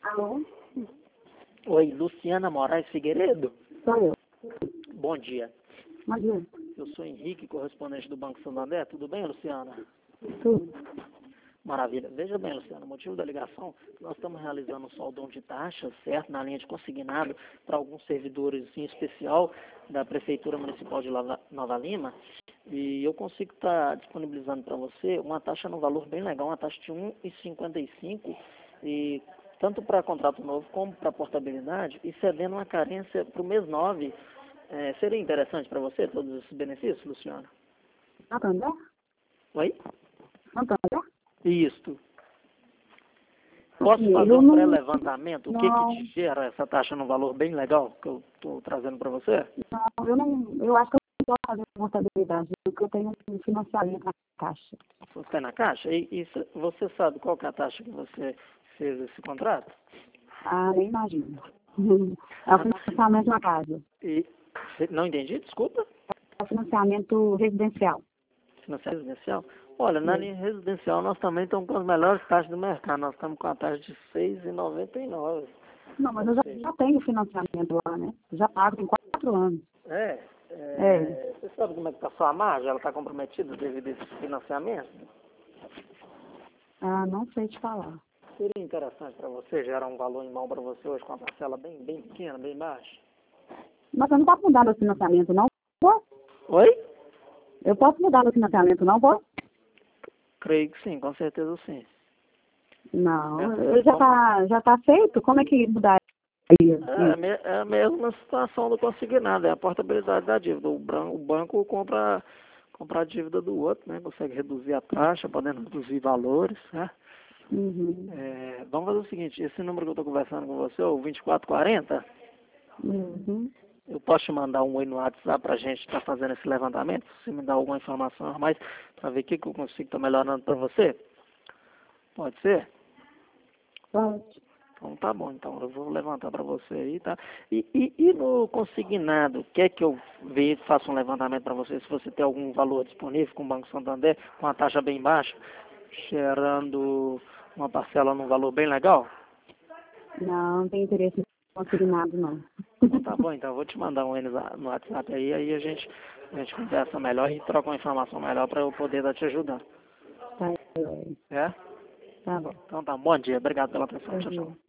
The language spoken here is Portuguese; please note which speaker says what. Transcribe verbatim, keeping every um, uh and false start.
Speaker 1: Alô?
Speaker 2: Oi, Luciana Moraes Figueiredo?
Speaker 1: Sou eu.
Speaker 2: Bom dia.
Speaker 1: Bom dia.
Speaker 2: Eu sou Henrique, correspondente do Banco Santander. Tudo bem, Luciana?
Speaker 1: Tudo.
Speaker 2: Maravilha. Veja bem, Luciana, o motivo da ligação, nós estamos realizando um soldão de taxas, certo, na linha de consignado para alguns servidores em especial da Prefeitura Municipal de Lava- Nova Lima, e eu consigo estar disponibilizando para você uma taxa no valor bem legal, uma taxa de um vírgula cinquenta e cinco, e tanto para contrato novo como para portabilidade, e cedendo uma carência para o mês nove. É, seria interessante para você todos esses benefícios, Luciana?
Speaker 1: Santander?
Speaker 2: Oi?
Speaker 1: Santander?
Speaker 2: Isto. Posso
Speaker 1: Ok,
Speaker 2: fazer
Speaker 1: eu
Speaker 2: um
Speaker 1: não...
Speaker 2: pré-levantamento? O que que
Speaker 1: Não,
Speaker 2: te gera essa taxa num valor bem legal que eu estou trazendo para você?
Speaker 1: não, eu não... Eu acho que eu não posso fazer contabilidade, porque eu tenho um financiamento na Caixa.
Speaker 2: Você está na caixa? E, e se- você sabe qual que é a taxa que você fez esse contrato?
Speaker 1: Ah, nem imagino. É o financiamento na casa.
Speaker 2: E, se- não entendi, desculpa.
Speaker 1: É o financiamento residencial.
Speaker 2: Financiamento residencial? Olha, na
Speaker 1: É.
Speaker 2: linha residencial nós também estamos com as melhores taxas do mercado. Nós estamos com a taxa de seis vírgula noventa e nove.
Speaker 1: Não, mas
Speaker 2: Ou
Speaker 1: eu já,
Speaker 2: seja,
Speaker 1: já tenho financiamento lá, né? Já pago, tem quatro anos.
Speaker 2: é,
Speaker 1: É.
Speaker 2: é, você sabe como é que está a sua margem? Ela está comprometida devido a esse financiamento?
Speaker 1: Ah, não sei te falar.
Speaker 2: Seria interessante para você gerar um valor em mão para você hoje com uma parcela bem, bem pequena, bem baixa?
Speaker 1: Mas eu não posso mudar meu financiamento, não? Posso?
Speaker 2: Oi?
Speaker 1: Eu posso mudar meu financiamento, não posso?
Speaker 2: Creio que sim, com certeza sim.
Speaker 1: Não,
Speaker 2: É,
Speaker 1: ele já
Speaker 2: bom,
Speaker 1: tá, já tá feito? Como é que mudaria
Speaker 2: é, a
Speaker 1: isso?
Speaker 2: me- é a mesma situação do consignado, é a portabilidade da dívida. O, bran- o banco compra, compra a dívida do outro, né? Consegue reduzir a taxa, podendo reduzir valores, né?
Speaker 1: Uhum.
Speaker 2: É, vamos fazer o seguinte, esse número que eu estou conversando com você, o vinte e quatro quarenta,
Speaker 1: Uhum.
Speaker 2: eu posso te mandar um oi no WhatsApp para a gente estar fazendo esse levantamento? Se você me dá alguma informação a mais para ver o que, que eu consigo estar melhorando para você? Pode ser?
Speaker 1: Pode.
Speaker 2: Então tá bom, então eu vou levantar para você aí, tá? E, e, e no consignado, quer que eu veja, faça um levantamento para você, se você tem algum valor disponível com o Banco Santander, com uma taxa bem baixa, gerando uma parcela num valor bem legal?
Speaker 1: Não, não tem interesse em consignado, não.
Speaker 2: Então tá bom, então eu vou te mandar um N no WhatsApp aí, aí a gente, a gente conversa melhor e troca uma informação melhor para eu poder estar te ajudando.
Speaker 1: Tá, é,
Speaker 2: É?
Speaker 1: tá bom.
Speaker 2: Então tá, bom dia, obrigado pela atenção,
Speaker 1: Bom
Speaker 2: tchau,
Speaker 1: dia.
Speaker 2: tchau.